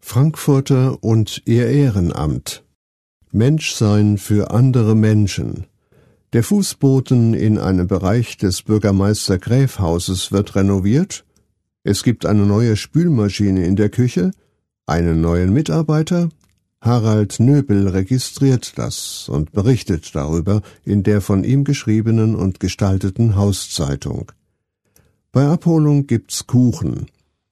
Frankfurter und ihr Ehrenamt. Menschsein für andere Menschen. Der Fußboden in einem Bereich des Bürgermeister-Gräf-Hauses wird renoviert. Es gibt eine neue Spülmaschine in der Küche, einen neuen Mitarbeiter. Harald Nöbel registriert das und berichtet darüber in der von ihm geschriebenen und gestalteten Hauszeitung. Bei Abholung gibt's Kuchen.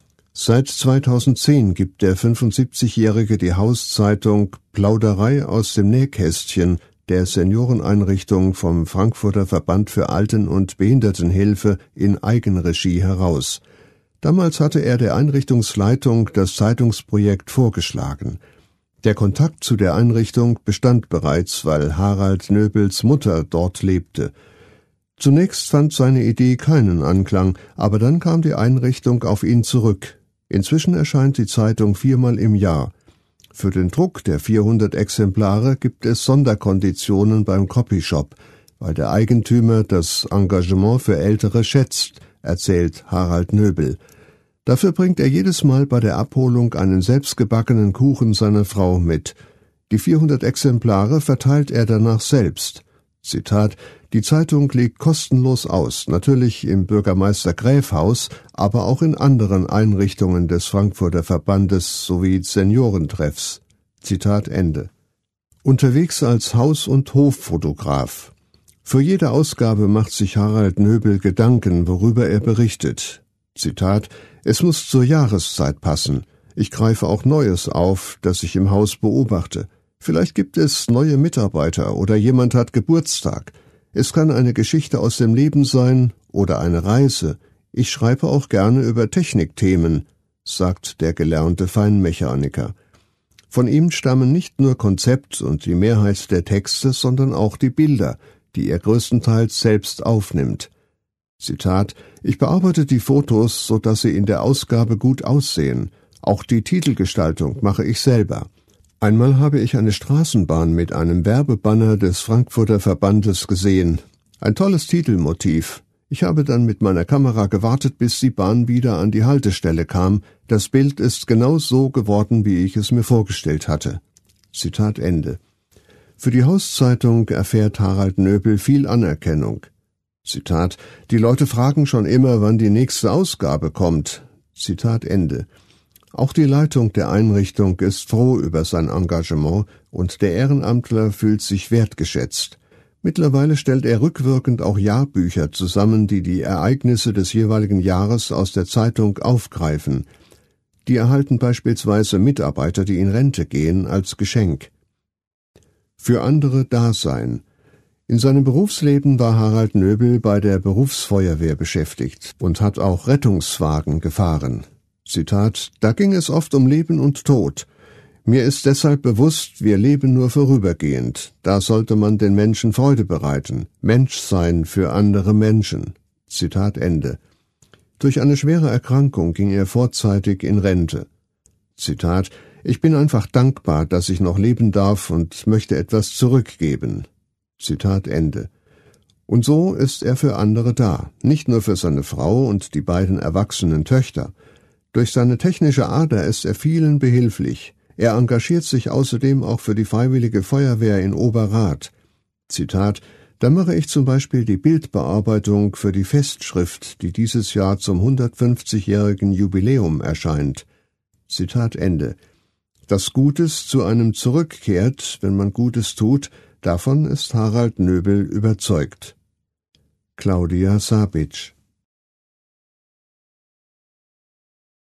Seit 2010 gibt der 75-Jährige die Hauszeitung Plauderei aus dem Nähkästchen der Senioreneinrichtung vom Frankfurter Verband für Alten- und Behindertenhilfe in Eigenregie heraus. Damals hatte er der Einrichtungsleitung das Zeitungsprojekt vorgeschlagen. Der Kontakt zu der Einrichtung bestand bereits, weil Harald Nöbels Mutter dort lebte. Zunächst fand seine Idee keinen Anklang, aber dann kam die Einrichtung auf ihn zurück. Inzwischen erscheint die Zeitung 4-mal im Jahr. Für den Druck der 400 Exemplare gibt es Sonderkonditionen beim Copyshop, weil der Eigentümer das Engagement für Ältere schätzt, erzählt Harald Nöbel. Dafür bringt er jedes Mal bei der Abholung einen selbstgebackenen Kuchen seiner Frau mit. Die 400 Exemplare verteilt er danach selbst. Zitat: Die Zeitung liegt kostenlos aus, natürlich im Bürgermeister-Gräf-Haus, aber auch in anderen Einrichtungen des Frankfurter Verbandes sowie Seniorentreffs. Zitat Ende. Unterwegs als Haus- und Hoffotograf. Für jede Ausgabe macht sich Harald Nöbel Gedanken, worüber er berichtet. Zitat: Es muss zur Jahreszeit passen. Ich greife auch Neues auf, das ich im Haus beobachte. Vielleicht gibt es neue Mitarbeiter oder jemand hat Geburtstag. Es kann eine Geschichte aus dem Leben sein oder eine Reise. Ich schreibe auch gerne über Technikthemen, sagt der gelernte Feinmechaniker. Von ihm stammen nicht nur Konzept und die Mehrheit der Texte, sondern auch die Bilder, die er größtenteils selbst aufnimmt. Zitat: Ich bearbeite die Fotos, so dass sie in der Ausgabe gut aussehen. Auch die Titelgestaltung mache ich selber. Einmal habe ich eine Straßenbahn mit einem Werbebanner des Frankfurter Verbandes gesehen. Ein tolles Titelmotiv. Ich habe dann mit meiner Kamera gewartet, bis die Bahn wieder an die Haltestelle kam. Das Bild ist genau so geworden, wie ich es mir vorgestellt hatte. Zitat Ende. Für die Hauszeitung erfährt Harald Nöbel viel Anerkennung. Zitat: Die Leute fragen schon immer, wann die nächste Ausgabe kommt. Zitat Ende. Auch die Leitung der Einrichtung ist froh über sein Engagement und der Ehrenamtler fühlt sich wertgeschätzt. Mittlerweile stellt er rückwirkend auch Jahrbücher zusammen, die die Ereignisse des jeweiligen Jahres aus der Zeitung aufgreifen. Die erhalten beispielsweise Mitarbeiter, die in Rente gehen, als Geschenk. Für andere Dasein. In seinem Berufsleben war Harald Nöbel bei der Berufsfeuerwehr beschäftigt und hat auch Rettungswagen gefahren. Zitat: Da ging es oft um Leben und Tod. Mir ist deshalb bewusst, wir leben nur vorübergehend. Da sollte man den Menschen Freude bereiten. Menschsein für andere Menschen. Zitat Ende. Durch eine schwere Erkrankung ging er vorzeitig in Rente. Zitat: Ich bin einfach dankbar, dass ich noch leben darf und möchte etwas zurückgeben. Zitat Ende. Und so ist er für andere da, nicht nur für seine Frau und die beiden erwachsenen Töchter. Durch seine technische Ader ist er vielen behilflich. Er engagiert sich außerdem auch für die Freiwillige Feuerwehr in Oberrath. Zitat: Da mache ich zum Beispiel die Bildbearbeitung für die Festschrift, die dieses Jahr zum 150-jährigen Jubiläum erscheint. Zitat Ende. Dass Gutes zu einem zurückkehrt, wenn man Gutes tut, davon ist Harald Nöbel überzeugt. Claudia Sabic.